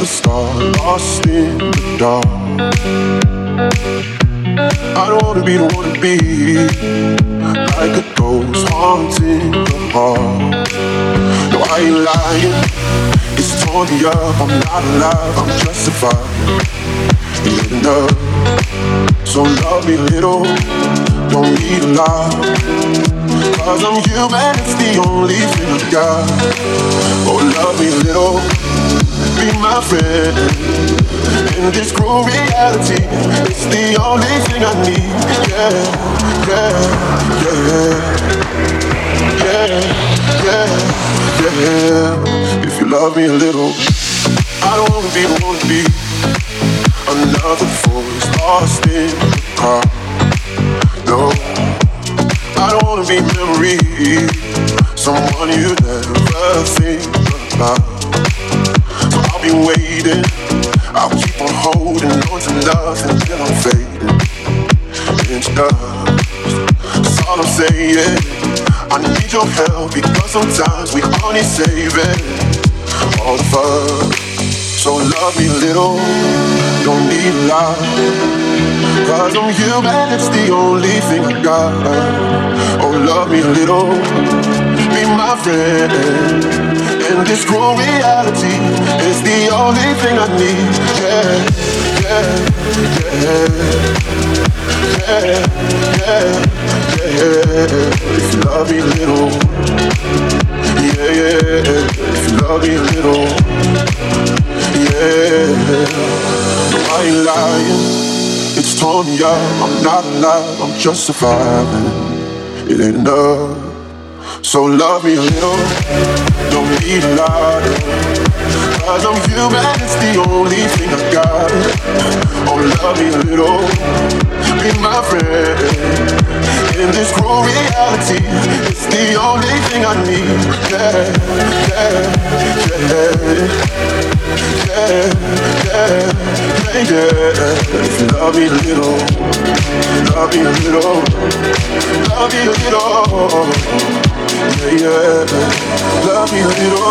another star lost in the dark. I don't wanna be the one to be like a ghost haunting your heart. No, I ain't lying, it's torn me up. I'm not alive, I'm justified. Ain't enough, so love me a little, don't need a lot. Cause I'm human, it's the only thing I got. Oh, love me a little, be my friend. In this cruel reality, it's the only thing I need. Yeah, yeah, yeah, yeah, yeah, yeah. If you love me a little, I don't wanna be the one to be another voice lost in the car. No, I don't wanna be memory, someone you never think about. So I'll be waiting, I'll keep on holding on to love until I'm fading into dust. That's all I'm saying. I need your help because sometimes we only saving all of us. So love me a little, don't need a lot. Cause I'm human, it's the only thing I got. Oh, love me a little, be my friend. In this cruel reality, it's the only thing I need. Yeah, yeah, yeah, yeah, yeah, yeah. If you love me a little, yeah, yeah. If you love me a little, yeah. No, I ain't lying. It's torn me up, I'm not alive, I'm just surviving. It ain't enough, so love me a little, don't need a lot. Cause I'm human, it's the only thing I got. Oh, love me a little, be my friend. In this cruel reality, it's the only thing I need. Yeah, yeah, yeah, yeah, yeah, yeah. If you love me a little, love me a little, love me a little. Yeah, yeah, love me a little.